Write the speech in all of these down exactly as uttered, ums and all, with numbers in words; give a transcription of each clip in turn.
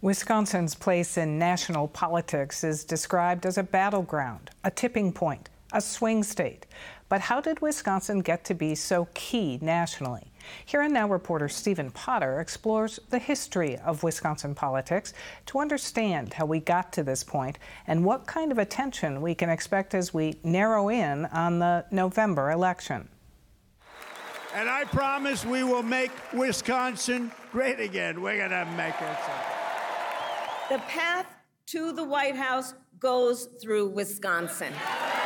Wisconsin's place in national politics is described as a battleground, a tipping point, a swing state. But how did Wisconsin get to be so key nationally? Here and Now reporter Stephen Potter explores the history of Wisconsin politics to understand how we got to this point and what kind of attention we can expect as we narrow in on the November election. And I promise we will make Wisconsin great again. We're going to make it. The path to the White House goes through Wisconsin.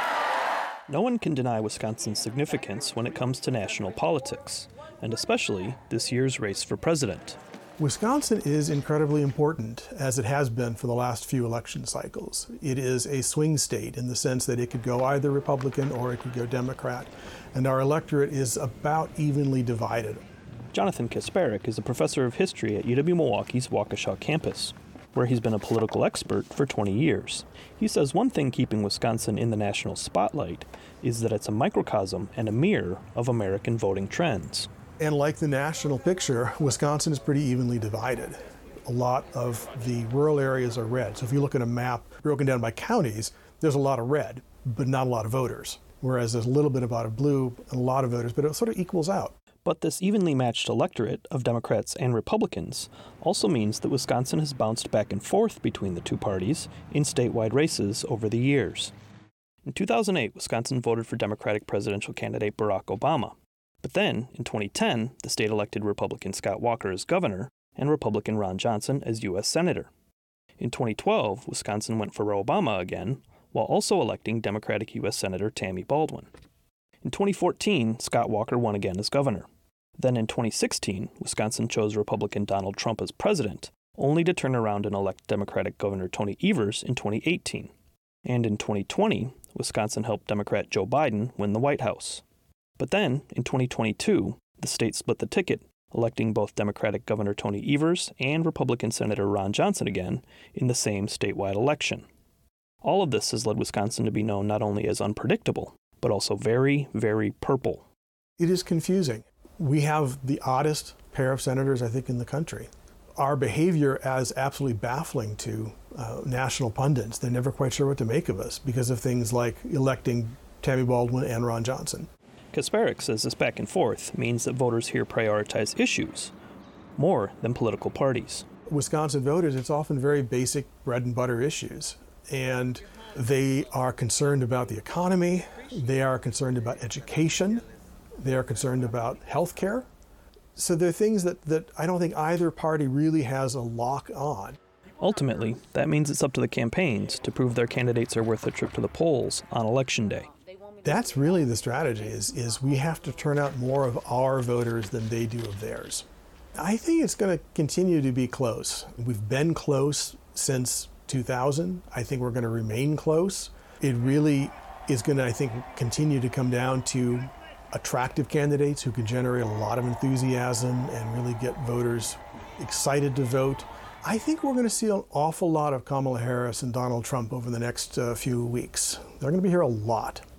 No one can deny Wisconsin's significance when it comes to national politics, and especially this year's race for president. Wisconsin is incredibly important, as it has been for the last few election cycles. It is a swing state in the sense that it could go either Republican or it could go Democrat, and our electorate is about evenly divided. Jonathan Kasparik is a professor of history at U W-Milwaukee's Waukesha campus, where he's been a political expert for twenty years. He says one thing keeping Wisconsin in the national spotlight is that it's a microcosm and a mirror of American voting trends. And like the national picture, Wisconsin is pretty evenly divided. A lot of the rural areas are red. So if you look at a map broken down by counties, there's a lot of red, but not a lot of voters. Whereas there's a little bit about of blue and a lot of voters, but it sort of equals out. But this evenly matched electorate of Democrats and Republicans also means that Wisconsin has bounced back and forth between the two parties in statewide races over the years. In two thousand eight, Wisconsin voted for Democratic presidential candidate Barack Obama. But then, in twenty ten, the state elected Republican Scott Walker as governor and Republican Ron Johnson as U S senator. In twenty twelve, Wisconsin went for Obama again, while also electing Democratic U S Senator Tammy Baldwin. In twenty fourteen, Scott Walker won again as governor. Then in twenty sixteen, Wisconsin chose Republican Donald Trump as president, only to turn around and elect Democratic Governor Tony Evers in twenty eighteen. And in twenty twenty, Wisconsin helped Democrat Joe Biden win the White House. But then, in twenty twenty-two, the state split the ticket, electing both Democratic Governor Tony Evers and Republican Senator Ron Johnson again in the same statewide election. All of this has led Wisconsin to be known not only as unpredictable, but also very, very purple. It is confusing. We have the oddest pair of senators, I think, in the country. Our behavior is absolutely baffling to uh, national pundits. They're never quite sure what to make of us because of things like electing Tammy Baldwin and Ron Johnson. Kasparik says this back and forth means that voters here prioritize issues more than political parties. Wisconsin voters, it's often very basic bread and butter issues. And they are concerned about the economy. They are concerned about education. They are concerned about health care. So they're things that, that I don't think either party really has a lock on. Ultimately, that means it's up to the campaigns to prove their candidates are worth a trip to the polls on Election Day. That's really the strategy, is, is we have to turn out more of our voters than they do of theirs. I think it's going to continue to be close. We've been close since two thousand. I think we're going to remain close. It really is going to, I think, continue to come down to attractive candidates who can generate a lot of enthusiasm and really get voters excited to vote. I think we're going to see an awful lot of Kamala Harris and Donald Trump over the next uh, few weeks. They're going to be here a lot.